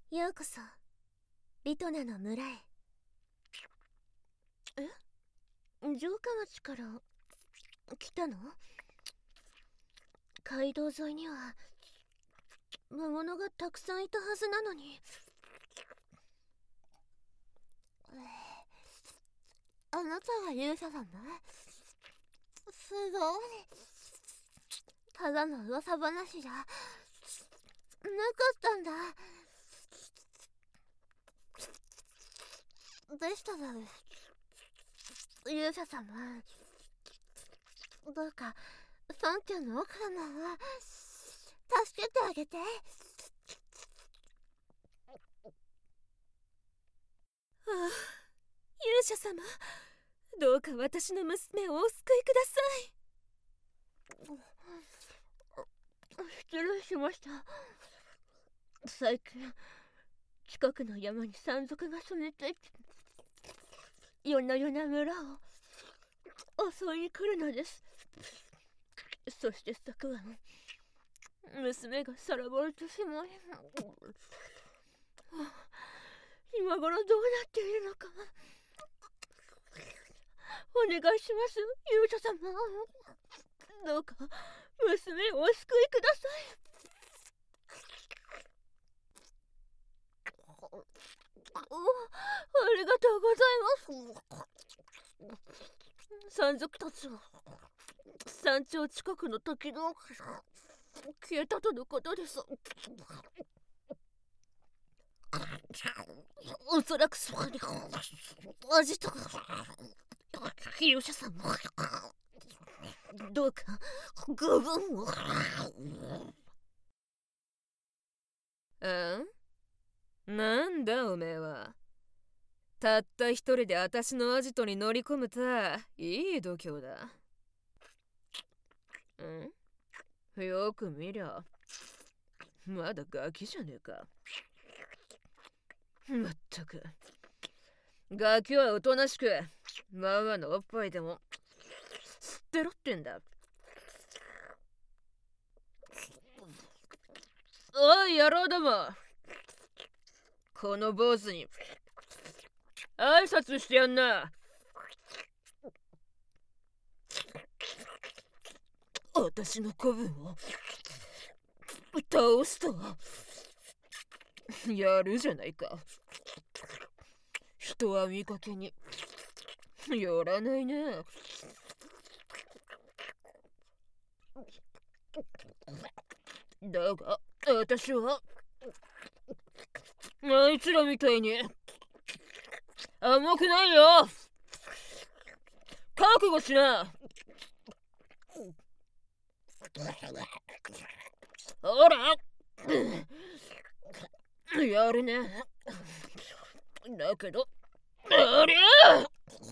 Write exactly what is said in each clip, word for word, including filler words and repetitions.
ようこそリトナの村へ。え、城下町から来たの？街道沿いには魔物がたくさんいたはずなのに。あなたが勇者さんね。すごい。ただの噂話じゃなかったんだ。でしたら勇者様、どうか孫ちゃんの奥様を助けてあげて。 ああ、勇者様、どうか私の娘をお救いください。失礼しました。最近近くの山に山賊が住んでて、夜な夜な村を襲いに来るのです。そして昨晩娘がさらわれてしまい、今頃どうなっているのか。お願いします、勇者様。どうか娘をお救いください。ありがとうございます。山賊たちは山頂近くの時の消えたとのことです。おそらくそこにアジトが。勇者さんもどうかご分を。 うん？なんだおめえは。たった一人で私のアジトに乗り込むたいい度胸だ。ん？よく見りゃまだガキじゃねえか。まったくガキはおとなしくママのおっぱいでも吸ってろってんだ。おい野郎ども、この坊主に挨拶してやんな。私の子分を倒すとやるじゃないか。人は見かけによらないね。だが私はあいつらみたいに甘くないよ。覚悟しな。ほらやるね。だけどありゃ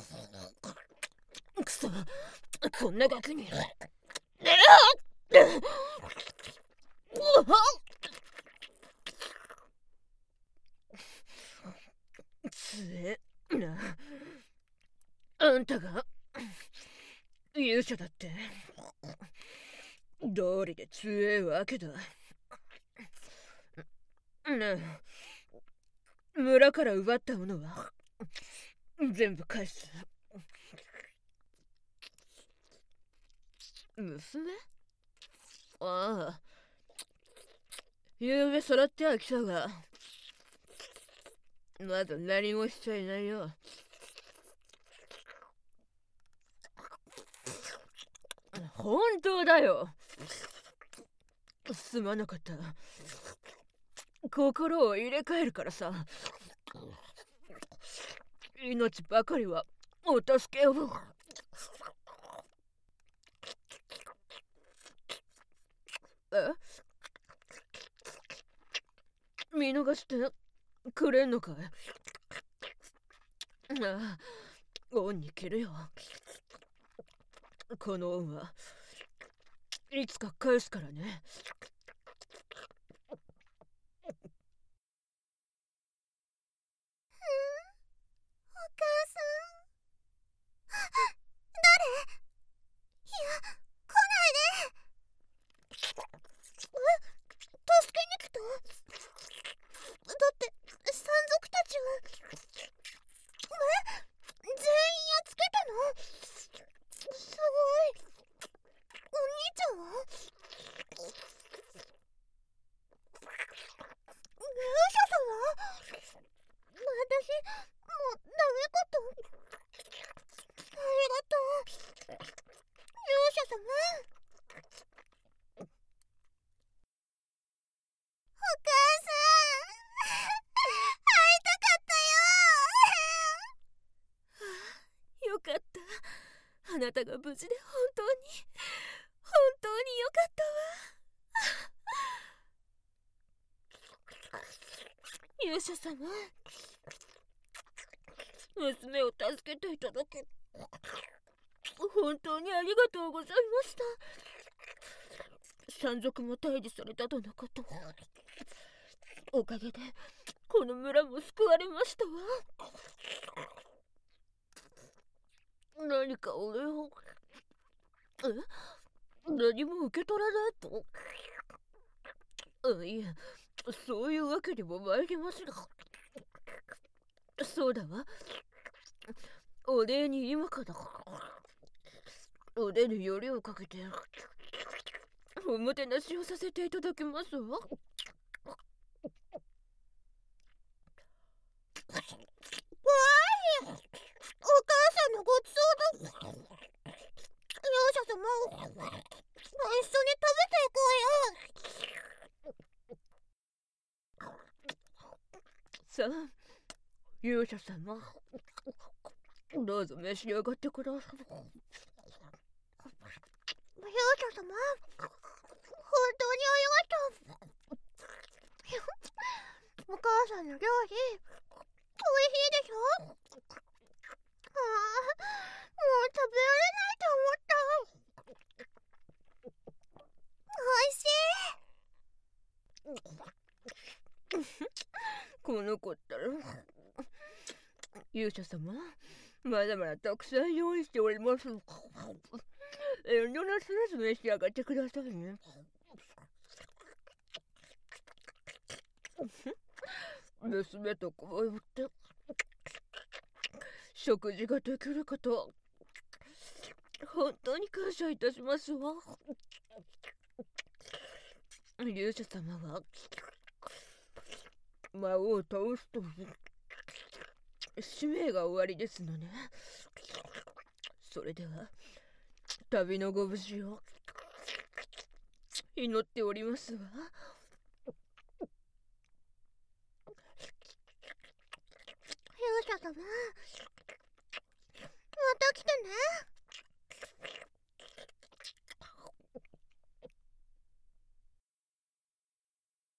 くそ、こんなガキにつえな。あんたが勇者だって道理で強えわけだ。ねえ、村から奪ったものは全部返す。娘？ああ、ゆうべさらっては来たがまだ何もしちゃいないよ。本当だよ。すまなかった。心を入れ替えるからさ。命ばかりはお助けを。え？見逃してくれんのかい？ああ、恩に着るよ。この恩はいつか返すからね。 お母さん。誰？いや、来ないで。え？助けに来た？だってあなたが無事で本当に本当によかったわ。 勇者様、娘を助けていただき本当にありがとうございました。山賊も退治されたとのこと。おかげでこの村も救われましたわ。何かお礼を。え、何も受け取らないと。あ、いえ、そういうわけにも参りますが。そうだわ、お礼に今から腕によりをかけておもてなしをさせていただきますわ。わーい、お母さんのごちそうだ。勇者様、一緒に食べていこうよ。さあ、勇者様、どうぞ召し上がってください。勇者様、本当にありがとう。お母さんの料理、おいしいでしょ。ああ、もう食べられないと思った。おいしい。この子ったら。勇者様、まだまだたくさん用意しております。遠慮なさらず召し上がってくださいね。娘とこうやって食事ができること本当に感謝いたしますわ。勇者様は魔王を倒すと使命が終わりですのね。それでは旅のご無事を祈っておりますわ。勇者様、また来てね。